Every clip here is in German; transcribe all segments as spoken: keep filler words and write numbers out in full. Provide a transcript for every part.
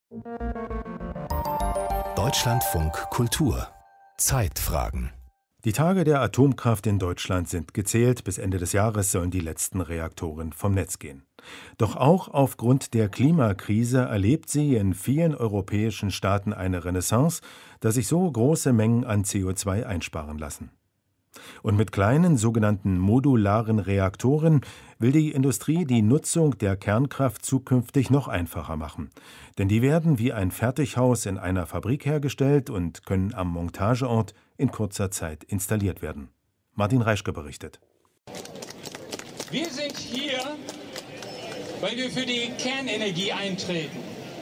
Deutschlandfunk Kultur Zeitfragen. Die Tage der Atomkraft in Deutschland sind gezählt. Bis Ende des Jahres sollen die letzten Reaktoren vom Netz gehen. Doch auch aufgrund der Klimakrise erlebt sie in vielen europäischen Staaten eine Renaissance, da sich so große Mengen an C O zwei einsparen lassen. Und mit kleinen sogenannten modularen Reaktoren will die Industrie die Nutzung der Kernkraft zukünftig noch einfacher machen. Denn die werden wie ein Fertighaus in einer Fabrik hergestellt und können am Montageort in kurzer Zeit installiert werden. Martin Reischke berichtet. Wir sind hier, weil wir für die Kernenergie eintreten.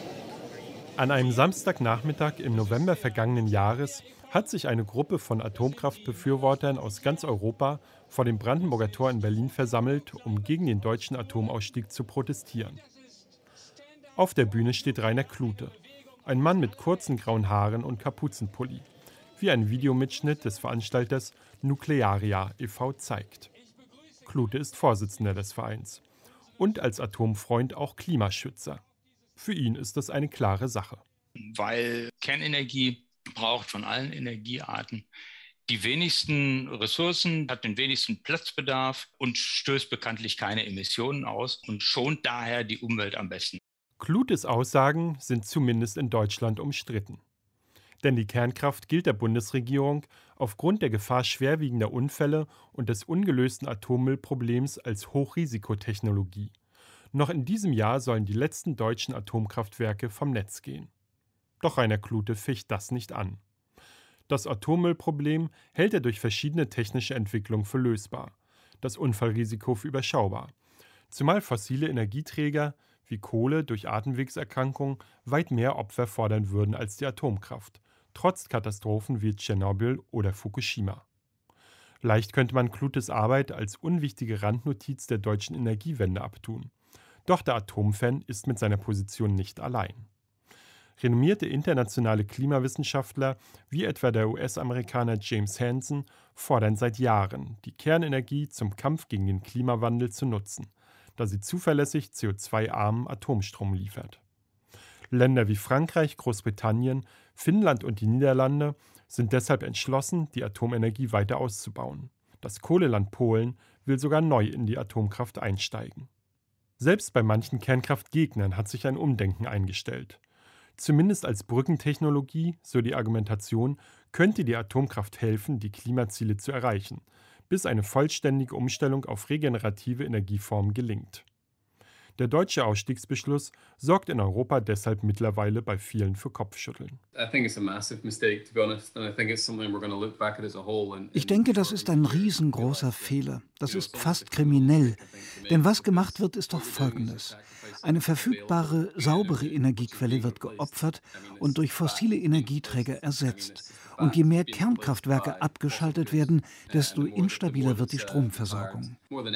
An einem Samstagnachmittag im November vergangenen Jahres hat sich eine Gruppe von Atomkraftbefürwortern aus ganz Europa vor dem Brandenburger Tor in Berlin versammelt, um gegen den deutschen Atomausstieg zu protestieren. Auf der Bühne steht Rainer Klute, ein Mann mit kurzen grauen Haaren und Kapuzenpulli, wie ein Videomitschnitt des Veranstalters Nuklearia e V zeigt. Klute ist Vorsitzender des Vereins und als Atomfreund auch Klimaschützer. Für ihn ist das eine klare Sache. Weil Kernenergie braucht von allen Energiearten die wenigsten Ressourcen, hat den wenigsten Platzbedarf und stößt bekanntlich keine Emissionen aus und schont daher die Umwelt am besten. Klutes Aussagen sind zumindest in Deutschland umstritten. Denn die Kernkraft gilt der Bundesregierung aufgrund der Gefahr schwerwiegender Unfälle und des ungelösten Atommüllproblems als Hochrisikotechnologie. Noch in diesem Jahr sollen die letzten deutschen Atomkraftwerke vom Netz gehen. Doch Rainer Klute ficht das nicht an. Das Atommüllproblem hält er durch verschiedene technische Entwicklungen für lösbar, das Unfallrisiko für überschaubar. Zumal fossile Energieträger wie Kohle durch Atemwegserkrankungen weit mehr Opfer fordern würden als die Atomkraft, trotz Katastrophen wie Tschernobyl oder Fukushima. Leicht könnte man Klutes Arbeit als unwichtige Randnotiz der deutschen Energiewende abtun. Doch der Atomfan ist mit seiner Position nicht allein. Renommierte internationale Klimawissenschaftler wie etwa der U S-Amerikaner James Hansen fordern seit Jahren, die Kernenergie zum Kampf gegen den Klimawandel zu nutzen, da sie zuverlässig C O zwei armen Atomstrom liefert. Länder wie Frankreich, Großbritannien, Finnland und die Niederlande sind deshalb entschlossen, die Atomenergie weiter auszubauen. Das Kohleland Polen will sogar neu in die Atomkraft einsteigen. Selbst bei manchen Kernkraftgegnern hat sich ein Umdenken eingestellt. Zumindest als Brückentechnologie, so die Argumentation, könnte die Atomkraft helfen, die Klimaziele zu erreichen, bis eine vollständige Umstellung auf regenerative Energieformen gelingt. Der deutsche Ausstiegsbeschluss sorgt in Europa deshalb mittlerweile bei vielen für Kopfschütteln. Ich denke, das ist ein riesengroßer Fehler. Das ist fast kriminell. Denn was gemacht wird, ist doch Folgendes. Eine verfügbare, saubere Energiequelle wird geopfert und durch fossile Energieträger ersetzt. Und je mehr Kernkraftwerke abgeschaltet werden, desto instabiler wird die Stromversorgung.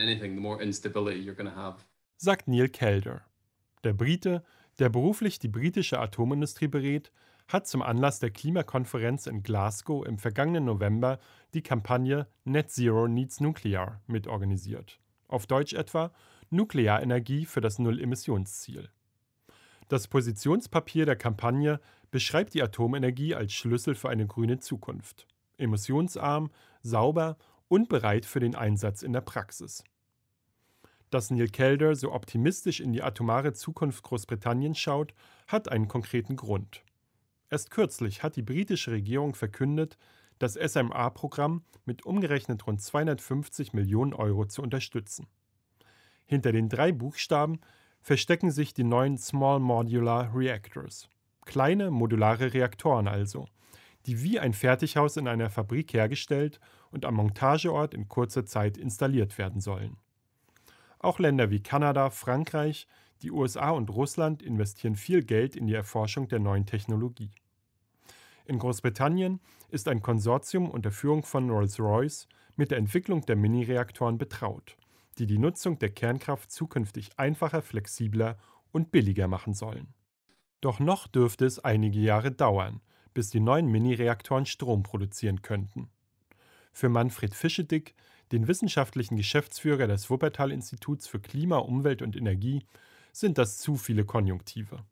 Sagt Neil Calder. Der Brite, der beruflich die britische Atomindustrie berät, hat zum Anlass der Klimakonferenz in Glasgow im vergangenen November die Kampagne Net Zero Needs Nuclear mitorganisiert. Auf Deutsch etwa Nuklearenergie für das Null-Emissionsziel. Das Positionspapier der Kampagne beschreibt die Atomenergie als Schlüssel für eine grüne Zukunft. Emissionsarm, sauber und bereit für den Einsatz in der Praxis. Dass Neil Calder so optimistisch in die atomare Zukunft Großbritanniens schaut, hat einen konkreten Grund. Erst kürzlich hat die britische Regierung verkündet, das S M R-Programm mit umgerechnet rund zweihundertfünfzig Millionen Euro zu unterstützen. Hinter den drei Buchstaben verstecken sich die neuen Small Modular Reactors. Kleine modulare Reaktoren also, die wie ein Fertighaus in einer Fabrik hergestellt und am Montageort in kurzer Zeit installiert werden sollen. Auch Länder wie Kanada, Frankreich, die U S A und Russland investieren viel Geld in die Erforschung der neuen Technologie. In Großbritannien ist ein Konsortium unter Führung von Rolls-Royce mit der Entwicklung der Mini-Reaktoren betraut, die die Nutzung der Kernkraft zukünftig einfacher, flexibler und billiger machen sollen. Doch noch dürfte es einige Jahre dauern, bis die neuen Mini-Reaktoren Strom produzieren könnten. Für Manfred Fischedick, den wissenschaftlichen Geschäftsführer des Wuppertal-Instituts für Klima, Umwelt und Energie, sind das zu viele Konjunktive.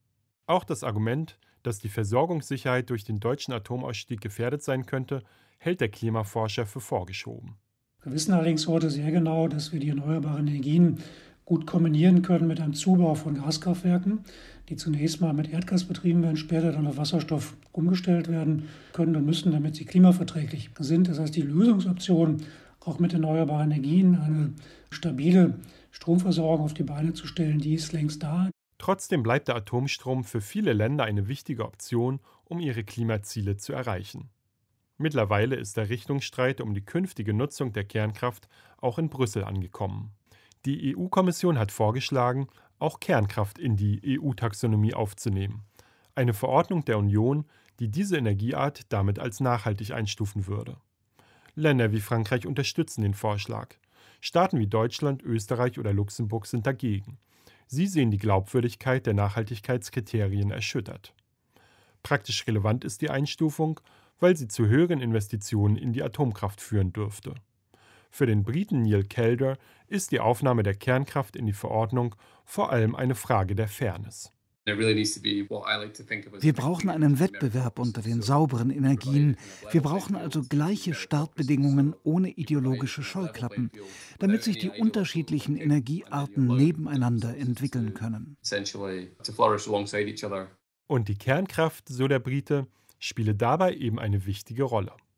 Auch das Argument, dass die Versorgungssicherheit durch den deutschen Atomausstieg gefährdet sein könnte, hält der Klimaforscher für vorgeschoben. Wir wissen allerdings heute sehr genau, dass wir die erneuerbaren Energien gut kombinieren können mit einem Zubau von Gaskraftwerken, die zunächst mal mit Erdgas betrieben werden, später dann auf Wasserstoff umgestellt werden können und müssen, damit sie klimaverträglich sind. Das heißt, die Lösungsoption, auch mit erneuerbaren Energien eine stabile Stromversorgung auf die Beine zu stellen, die ist längst da. Trotzdem bleibt der Atomstrom für viele Länder eine wichtige Option, um ihre Klimaziele zu erreichen. Mittlerweile ist der Richtungsstreit um die künftige Nutzung der Kernkraft auch in Brüssel angekommen. Die E U-Kommission hat vorgeschlagen, auch Kernkraft in die E U-Taxonomie aufzunehmen. Eine Verordnung der Union, die diese Energieart damit als nachhaltig einstufen würde. Länder wie Frankreich unterstützen den Vorschlag. Staaten wie Deutschland, Österreich oder Luxemburg sind dagegen. Sie sehen die Glaubwürdigkeit der Nachhaltigkeitskriterien erschüttert. Praktisch relevant ist die Einstufung, weil sie zu höheren Investitionen in die Atomkraft führen dürfte. Für den Briten Neil Calder ist die Aufnahme der Kernkraft in die Verordnung vor allem eine Frage der Fairness. Wir brauchen einen Wettbewerb unter den sauberen Energien. Wir brauchen also gleiche Startbedingungen ohne ideologische Scheuklappen, damit sich die unterschiedlichen Energiearten nebeneinander entwickeln können. Und die Kernkraft, so der Brite, spiele dabei eben eine wichtige Rolle.